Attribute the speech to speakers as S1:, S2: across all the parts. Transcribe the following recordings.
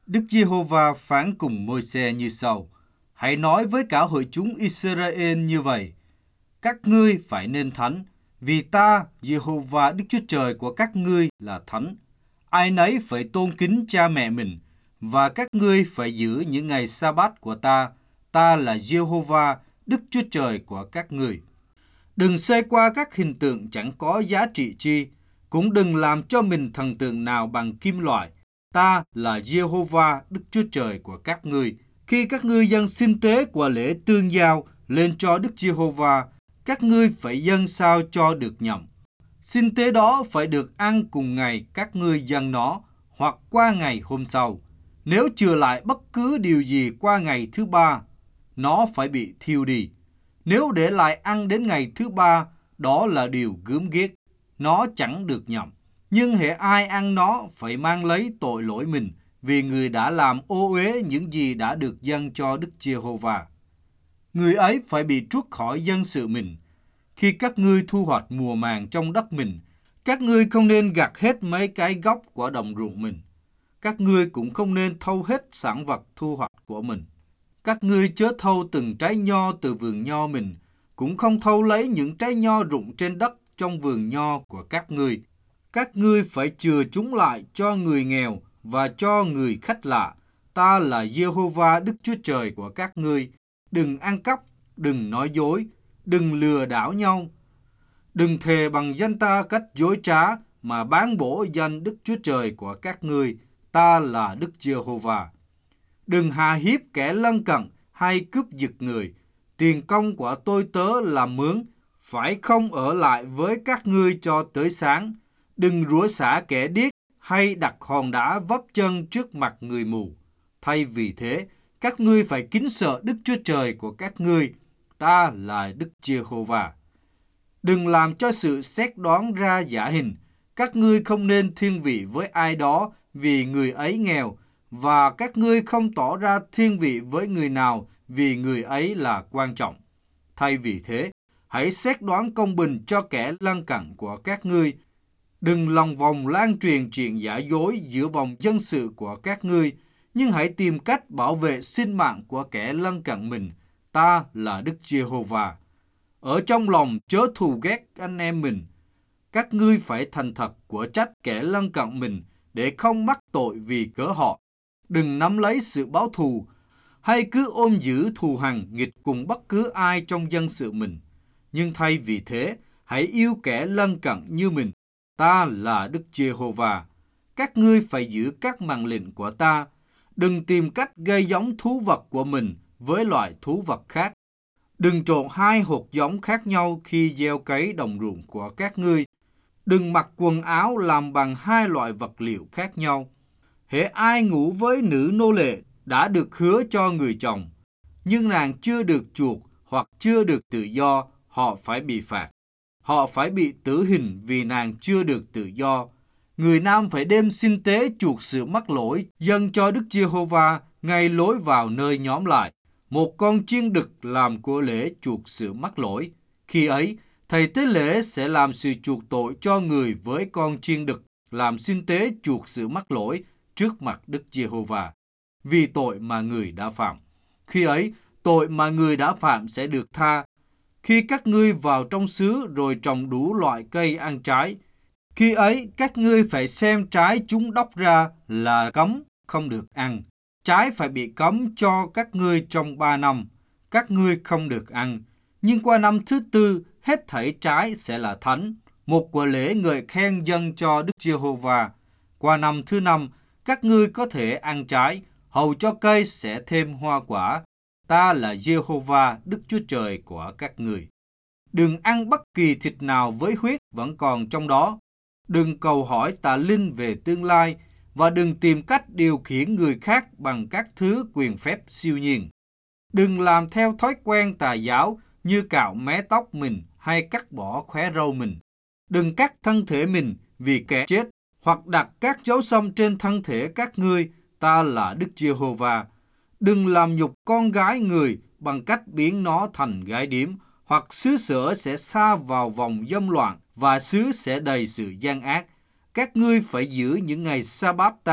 S1: Đức Giê-hô-va phán cùng Môi-se như sau: Hãy nói với cả hội chúng Israel như vậy: Các ngươi phải nên thánh, vì ta, Giê-hô-va Đức Chúa Trời của các ngươi là thánh. Ai nấy phải tôn kính cha mẹ mình, và các ngươi phải giữ những ngày sa-bát của ta. Ta là Giê-hô-va Đức Chúa Trời của các ngươi. Đừng xoay qua các hình tượng chẳng có giá trị chi, cũng đừng làm cho mình thần tượng nào bằng kim loại. Ta là Giê-hô-va Đức Chúa Trời của các ngươi. Khi các ngươi dâng xin tế của lễ tương giao lên cho Đức Giê-hô-va, các ngươi phải dâng sao cho được nhậm. Xin tế đó phải được ăn cùng ngày các ngươi dâng nó, hoặc qua ngày hôm sau. Nếu chừa lại bất cứ điều gì qua ngày thứ ba, nó phải bị thiêu đi. Nếu để lại ăn đến ngày thứ ba, đó là điều gớm ghiếc, nó chẳng được nhậm. Nhưng hễ ai ăn nó phải mang lấy tội lỗi mình, vì người đã làm ô uế những gì đã được dâng cho Đức Giê-hô-va. Người ấy phải bị trút khỏi dân sự mình. Khi các ngươi thu hoạch mùa màng trong đất mình, các ngươi không nên gặt hết mấy cái gốc của đồng ruộng mình. Các ngươi cũng không nên thâu hết sản vật thu hoạch của mình. Các ngươi chớ thâu từng trái nho từ vườn nho mình, cũng không thâu lấy những trái nho rụng trên đất trong vườn nho của các ngươi. Các ngươi phải chừa chúng lại cho người nghèo và cho người khách lạ. Ta là Giê-hô-va Đức Chúa Trời của các ngươi. Đừng ăn cắp, đừng nói dối, đừng lừa đảo nhau. Đừng thề bằng danh ta cách dối trá mà bán bổ danh Đức Chúa Trời của các ngươi. Ta là Đức Giê-hô-va. Đừng hà hiếp kẻ lân cận hay cướp giật người. Tiền công của tôi tớ làm mướn phải không ở lại với các ngươi cho tới sáng. Đừng rủa xả kẻ điếc hay đặt hòn đá vấp chân trước mặt người mù. Thay vì thế, các ngươi phải kính sợ Đức Chúa Trời của các ngươi. Ta là Đức Giê-hô-va. Đừng làm cho sự xét đoán ra giả hình. Các ngươi không nên thiên vị với ai đó vì người ấy nghèo, và các ngươi không tỏ ra thiên vị với người nào vì người ấy là quan trọng. Thay vì thế, hãy xét đoán công bình cho kẻ lân cận của các ngươi. Đừng lòng vòng lan truyền chuyện giả dối giữa vòng dân sự của các ngươi, nhưng hãy tìm cách bảo vệ sinh mạng của kẻ lân cận mình. Ta là Đức Giê-hô-va. Ở trong lòng chớ thù ghét anh em mình. Các ngươi phải thành thật của trách kẻ lân cận mình để không mắc tội vì cớ họ. Đừng nắm lấy sự báo thù, hay cứ ôm giữ thù hằn nghịch cùng bất cứ ai trong dân sự mình. Nhưng thay vì thế, hãy yêu kẻ lân cận như mình. Ta là Đức Giê-hô-va. Các ngươi phải giữ các mạng lệnh của ta. Đừng tìm cách gây giống thú vật của mình với loại thú vật khác. Đừng trộn hai hột giống khác nhau khi gieo cấy đồng ruộng của các ngươi. Đừng mặc quần áo làm bằng hai loại vật liệu khác nhau. Hễ ai ngủ với nữ nô lệ đã được hứa cho người chồng, nhưng nàng chưa được chuộc hoặc chưa được tự do, họ phải bị phạt. Họ phải bị tử hình vì nàng chưa được tự do. Người nam phải đem xin tế chuộc sự mắc lỗi dâng cho Đức Giê-hô-va ngay lối vào nơi nhóm lại. Một con chiên đực làm của lễ chuộc sự mắc lỗi. Khi ấy, thầy tế lễ sẽ làm sự chuộc tội cho người với con chiên đực làm xin tế chuộc sự mắc lỗi trước mặt Đức Giê-hô-va vì tội mà người đã phạm. Khi ấy, tội mà người đã phạm sẽ được tha. Khi các ngươi vào trong xứ rồi trồng đủ loại cây ăn trái, khi ấy các ngươi phải xem trái chúng đóc ra là cấm, không được ăn. Trái phải bị cấm cho các ngươi trong 3 năm, các ngươi không được ăn. Nhưng qua năm thứ tư, hết thảy trái sẽ là thánh, một của lễ ngợi khen dâng cho Đức Giê-hô-va. Qua năm thứ năm, các ngươi có thể ăn trái, hầu cho cây sẽ thêm hoa quả. Ta là Giê-hô-va, Đức Chúa Trời của các ngươi. Đừng ăn bất kỳ thịt nào với huyết vẫn còn trong đó. Đừng cầu hỏi tà linh về tương lai, và đừng tìm cách điều khiển người khác bằng các thứ quyền phép siêu nhiên. Đừng làm theo thói quen tà giáo như cạo mé tóc mình hay cắt bỏ khóe râu mình. Đừng cắt thân thể mình vì kẻ chết, hoặc đặt các dấu xăm trên thân thể các ngươi. Ta là Đức Giê-hô-va. Đừng làm nhục con gái người bằng cách biến nó thành gái điếm, hoặc xứ sở sẽ sa vào vòng dâm loạn và xứ sẽ đầy sự gian ác. Các ngươi phải giữ những ngày sa-bát ta,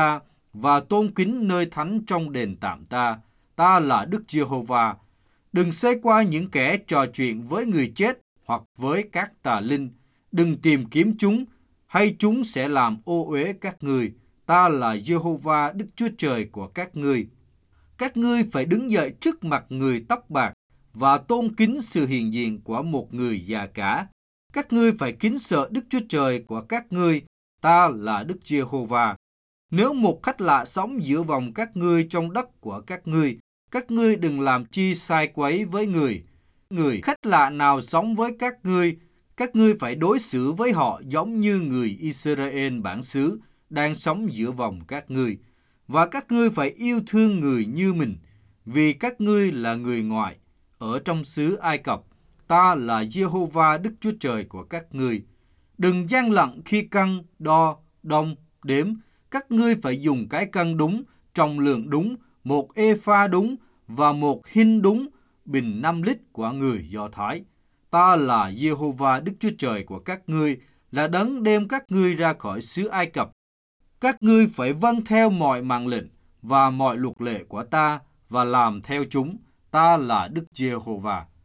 S1: và tôn kính nơi thánh trong đền tạm ta. Ta là Đức Giê-hô-va. Đừng xoay qua những kẻ trò chuyện với người chết hoặc với các tà linh. Đừng tìm kiếm chúng, hay chúng sẽ làm ô uế các ngươi. Ta là Giê-hô-va, Đức Chúa Trời của các ngươi. Các ngươi phải đứng dậy trước mặt người tóc bạc và tôn kính sự hiện diện của một người già cả. Các ngươi phải kính sợ Đức Chúa Trời của các ngươi. Ta là Đức Giê-hô-va. Nếu một khách lạ sống giữa vòng các ngươi trong đất của các ngươi đừng làm chi sai quấy với người. Người khách lạ nào sống với các ngươi phải đối xử với họ giống như người Israel bản xứ đang sống giữa vòng các ngươi. Và các ngươi phải yêu thương người như mình, vì các ngươi là người ngoại ở trong xứ Ai Cập. Ta là Giê-hô-va, Đức Chúa Trời của các ngươi. Đừng gian lận khi cân, đo, đong, đếm. Các ngươi phải dùng cái cân đúng, trọng lượng đúng, một ê-pha đúng và một hin đúng, bình 5 lít của người Do Thái. Ta là Giê-hô-va, Đức Chúa Trời của các ngươi, là đấng đem các ngươi ra khỏi xứ Ai Cập. Các ngươi phải vâng theo mọi mạng lệnh và mọi luật lệ của ta và làm theo chúng. Ta là Đức Giê-hô-va.